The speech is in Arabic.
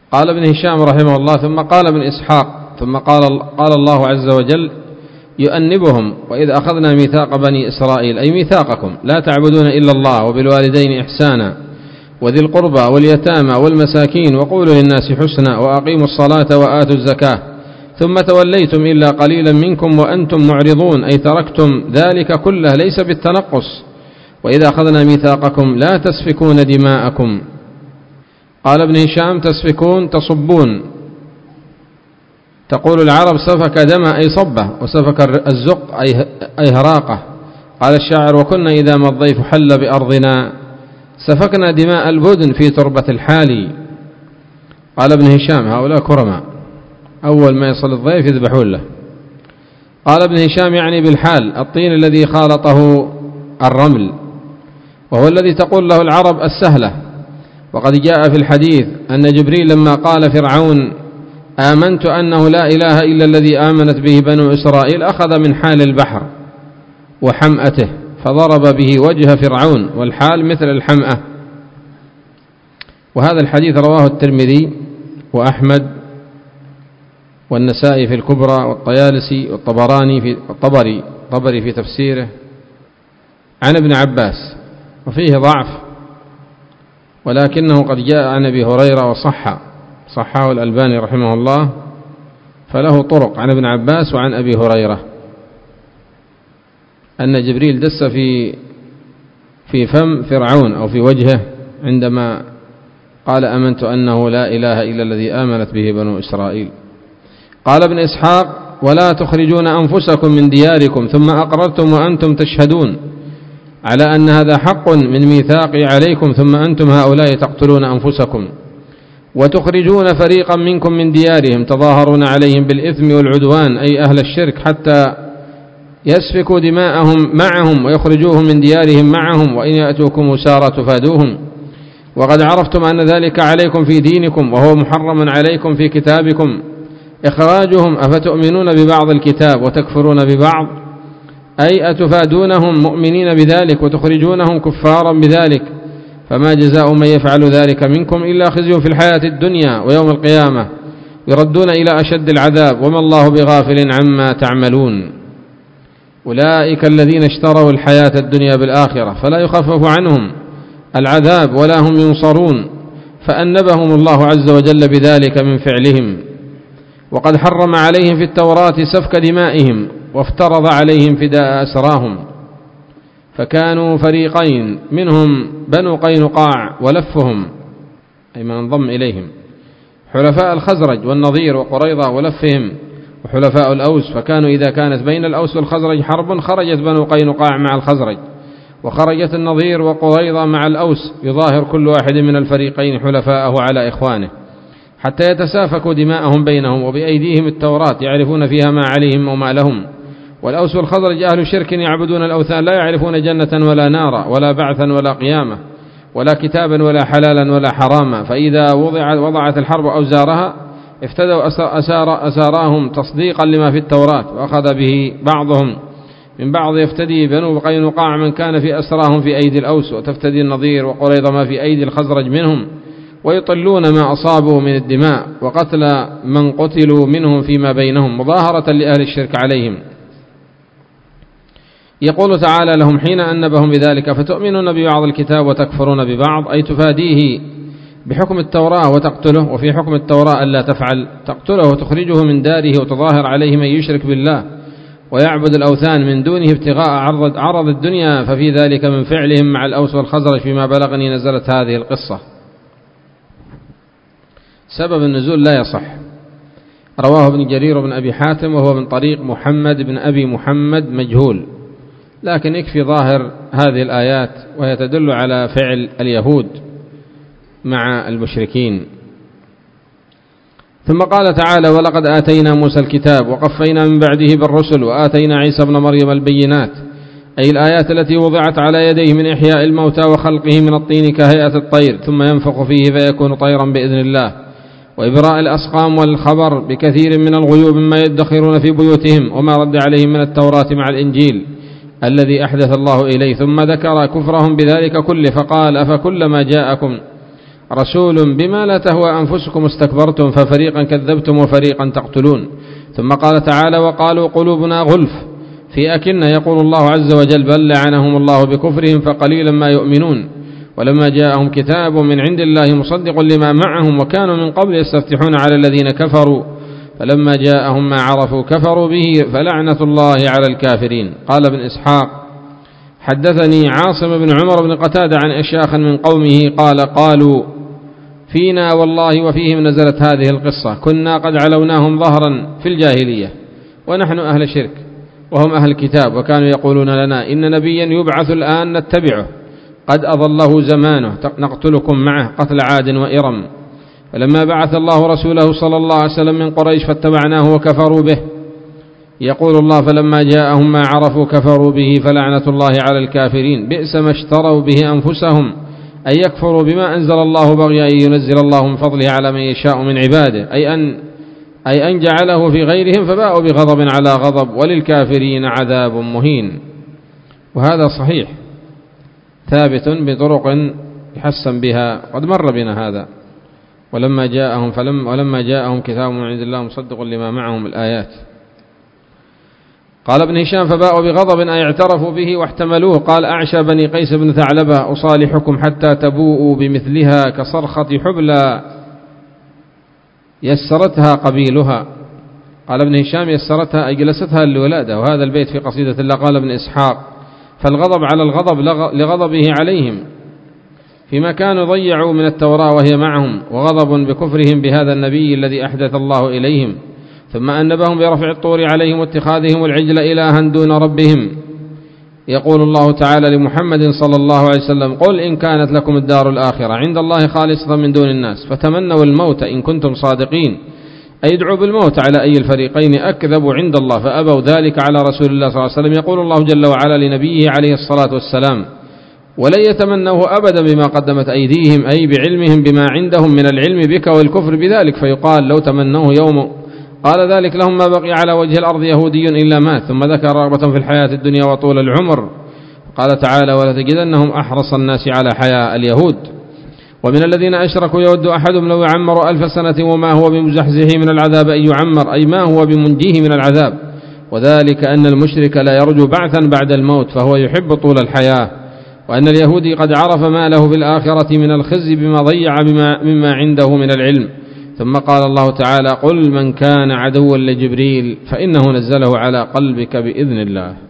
قال ابن هشام رحمه الله: ثم قال ابن إسحاق: ثم قال الله عز وجل يؤنبهم: وإذ أخذنا ميثاق بني إسرائيل، أي ميثاقكم، لا تعبدون إلا الله وبالوالدين إحسانا وذي القربى واليتامى والمساكين وقولوا للناس حسنا وأقيموا الصلاة وآتوا الزكاة، ثم توليتم إلا قليلا منكم وأنتم معرضون، أي تركتم ذلك كله ليس بالتنقص. وإذا أخذنا ميثاقكم لا تسفكون دماءكم. قال ابن هشام: تسفكون تصبون. تقول العرب: سفك دم أي صبه، وسفك الزق أي هراقه. قال الشاعر: وكنا إذا ما الضيف حل بأرضنا سفكنا دماء البدن في تربة الحالي. قال ابن هشام: هؤلاء كرماء، أول ما يصل الضيف يذبحون له. قال ابن هشام: يعني بالحال الطين الذي خالطه الرمل، وهو الذي تقول له العرب السهلة. وقد جاء في الحديث أن جبريل لما قال فرعون: آمنت أنه لا إله إلا الذي آمنت به بنو إسرائيل، أخذ من حال البحر وحمأته فضرب به وجه فرعون، والحال مثل الحمأة. وهذا الحديث رواه الترمذي وأحمد والنسائي في الكبرى والطيالسي والطبري في تفسيره عن ابن عباس، وفيه ضعف، ولكنه قد جاء عن أبي هريرة صححه الألباني رحمه الله، فله طرق عن ابن عباس وعن أبي هريرة أن جبريل دس في فم فرعون أو في وجهه عندما قال: آمنت أنه لا إله إلا الذي آمنت به بنو إسرائيل. قال ابن إسحاق: ولا تخرجون أنفسكم من دياركم ثم أقررتم وأنتم تشهدون، على أن هذا حق من ميثاقي عليكم، ثم أنتم هؤلاء تقتلون أنفسكم وتخرجون فريقا منكم من ديارهم تظاهرون عليهم بالإثم والعدوان، أي أهل الشرك، حتى يسفكوا دماءهم معهم ويخرجوهم من ديارهم معهم، وإن يأتوكم أسارى تفادوهم، وقد عرفتم أن ذلك عليكم في دينكم وهو محرم عليكم في كتابكم إخراجهم، أفتؤمنون ببعض الكتاب وتكفرون ببعض، أي أتفادونهم مؤمنين بذلك وتخرجونهم كفارا بذلك، فما جزاء من يفعل ذلك منكم إلا خزي في الحياة الدنيا، ويوم القيامة يردون إلى أشد العذاب، وما الله بغافل عما تعملون. أولئك الذين اشتروا الحياة الدنيا بالآخرة فلا يخفف عنهم العذاب ولا هم ينصرون، فأنبهم الله عز وجل بذلك من فعلهم. وقد حرم عليهم في التوراة سفك دمائهم، وافترض عليهم فداء أسراهم، فكانوا فريقين، منهم بنو قينقاع ولفهم أي من انضم إليهم، حلفاء الخزرج والنضير وقريظة ولفهم، وحلفاء الأوس، فكانوا إذا كانت بين الأوس والخزرج حرب خرجت بنو قينقاع مع الخزرج، وخرجت النضير وقريظة مع الأوس، يظاهر كل واحد من الفريقين حلفاءه على إخوانه حتى يتسافكوا دماءهم بينهم، وبأيديهم التوراة يعرفون فيها ما عليهم وما لهم. والأوس والخزرج أهل شرك يعبدون الأوثان، لا يعرفون جنة ولا نارا ولا بعثا ولا قيامة ولا كتابا ولا حلالا ولا حراما، فإذا وضعت الحرب أوزارها افتدوا أساراهم تصديقا لما في التوراة، وأخذ به بعضهم من بعض. يفتدي بنو قينقاع من كان في أسراهم في أيدي الأوس، وتفتدي النضير وقريظة ما في أيدي الخزرج منهم، ويطلون ما أصابوا من الدماء وقتل من قتلوا منهم فيما بينهم مظاهرة لأهل الشرك عليهم. يقول تعالى لهم حين أنبهم بذلك: فتؤمنون ببعض الكتاب وتكفرون ببعض، أي تفاديه بحكم التوراة وتقتله، وفي حكم التوراة ألا تفعل، تقتله وتخرجه من داره وتظاهر عليه من يشرك بالله ويعبد الأوثان من دونه ابتغاء عرض الدنيا، ففي ذلك من فعلهم مع الأوس والخزرج فيما بلغني نزلت هذه القصة. سبب النزول لا يصح، رواه ابن جرير بن أبي حاتم وهو من طريق محمد بن أبي محمد مجهول، لكن يكفي ظاهر هذه الآيات وهي تدل على فعل اليهود مع المشركين. ثم قال تعالى: ولقد آتينا موسى الكتاب وقفينا من بعده بالرسل وآتينا عيسى ابن مريم البينات، أي الآيات التي وضعت على يديه من إحياء الموتى وخلقه من الطين كهيئة الطير ثم ينفخ فيه فيكون طيرا بإذن الله، وإبراء الأسقام والخبر بكثير من الغيوب مما يدخرون في بيوتهم، وما رد عليهم من التوراة مع الإنجيل الذي أحدث الله إليه، ثم ذكر كفرهم بذلك كله فقال: أفكلما جاءكم رسول بما لا تهوى أنفسكم استكبرتم ففريقا كذبتم وفريقا تقتلون. ثم قال تعالى وقالوا قلوبنا غلف في أكنة، يقول الله عز وجل بل لعنهم الله بكفرهم فقليلا ما يؤمنون. ولما جاءهم كتاب من عند الله مصدق لما معهم وكانوا من قبل يستفتحون على الذين كفروا فلما جاءهم ما عرفوا كفروا به فلعنة الله على الكافرين. قال ابن إسحاق حدثني عاصم بن عمر بن قتادة عن أشياخ من قومه قالوا فينا والله وفيهم نزلت هذه القصة كنا قد علوناهم ظهرا في الجاهلية ونحن أهل شرك وهم أهل كتاب، وكانوا يقولون لنا إن نبيا يبعث الآن نتبعه قد أضله زمانه نقتلكم معه قتل عاد وإرم. فلما بعث الله رسوله صلى الله عليه وسلم من قريش فاتبعناه وكفروا به. يقول الله فلما جاءهم ما عرفوا كفروا به فلعنة الله على الكافرين بئس ما اشتروا به أنفسهم أن يكفروا بما أنزل الله بغيا أن ينزل الله من فضله على من يشاء من عباده أي أن جعله في غيرهم فباءوا بغضب على غضب وللكافرين عذاب مهين. وهذا صحيح ثابت بطرق يحسن بها قد مر بنا هذا. ولما جاءهم كتاب من عند الله مصدق لما معهم الآيات. قال ابن هشام فباءوا بغضب أي اعترفوا به واحتملوه. قال أعشى بني قيس بن ثعلبة أصالحكم حتى تبوءوا بمثلها كصرخة حبلى يسرتها قبيلها. قال ابن هشام يسرتها أي جلستها لولادة. وهذا البيت في قصيدة الله. قال ابن إسحاق فالغضب على الغضب لغضبه عليهم فيما كانوا ضيعوا من التوراة وهي معهم، وغضب بكفرهم بهذا النبي الذي أحدث الله إليهم، ثم أنبهم برفع الطور عليهم واتخاذهم العجل إلها دون ربهم. يقول الله تعالى لمحمد صلى الله عليه وسلم قل إن كانت لكم الدار الآخرة عند الله خالصة من دون الناس فتمنوا الموت إن كنتم صادقين، أي ادعوا بالموت على أي الفريقين أكذب عند الله فأبوا ذلك على رسول الله صلى الله عليه وسلم. يقول الله جل وعلا لنبيه عليه الصلاة والسلام ولن يتمنوه أبدا بما قدمت أيديهم أي بعلمهم بما عندهم من العلم بك والكفر بذلك، فيقال لو تمنوه يوم قال ذلك لهم ما بقي على وجه الأرض يهودي إلا مات. ثم ذكر رغبة في الحياة الدنيا وطول العمر. قال تعالى ولتجدنهم أحرص الناس على حياة اليهود. ومن الذين أشركوا يود أحدهم لو يعمر 1000 سنة وما هو بمزحزحه من العذاب أن يعمر أي ما هو بمنجيه من العذاب، وذلك أن المشرك لا يرجو بعثا بعد الموت فهو يحب طول الحياة، وأن اليهودي قد عرف ما له في الآخرة من الخزي بما ضيع مما عنده من العلم. ثم قال الله تعالى قل من كان عدوا لجبريل فإنه نزله على قلبك بإذن الله.